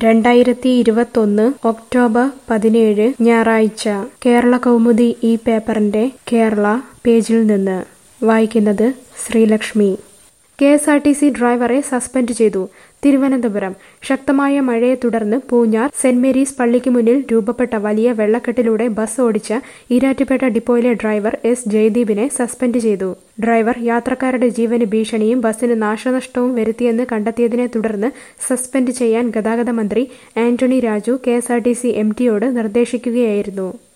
2021 October 17 ഞായറാഴ്ച കേരള കൗമുദി ഈ പേപ്പറിന്റെ കേരള പേജിൽ നിന്ന് വായിക്കുന്നത് ശ്രീലക്ഷ്മി. കെഎസ്ആർടിസി ഡ്രൈവറെ സസ്പെൻഡ് ചെയ്തു. തിരുവനന്തപുരം. ശക്തമായ മഴയെ തുടർന്ന് പൂഞ്ഞാർ സെന്റ് മേരീസ് പള്ളിക്ക് മുന്നിൽ രൂപപ്പെട്ട വലിയ വെള്ളക്കെട്ടിലൂടെ ബസ് ഓടിച്ച ഈരാറ്റുപേട്ട ഡിപ്പോയിലെ ഡ്രൈവർ എസ് ജയദീപിനെ സസ്പെൻഡ് ചെയ്തു. ഡ്രൈവർ യാത്രക്കാരുടെ ജീവന് ഭീഷണിയും ബസിന് നാശനഷ്ടവും വരുത്തിയെന്ന് കണ്ടെത്തിയതിനെ തുടർന്ന് സസ്പെൻഡ് ചെയ്യാൻ ഗതാഗത മന്ത്രി ആന്റണി രാജു കെഎസ്ആർടിസി എംഡിയോട് നിർദ്ദേശിക്കുകയായിരുന്നു.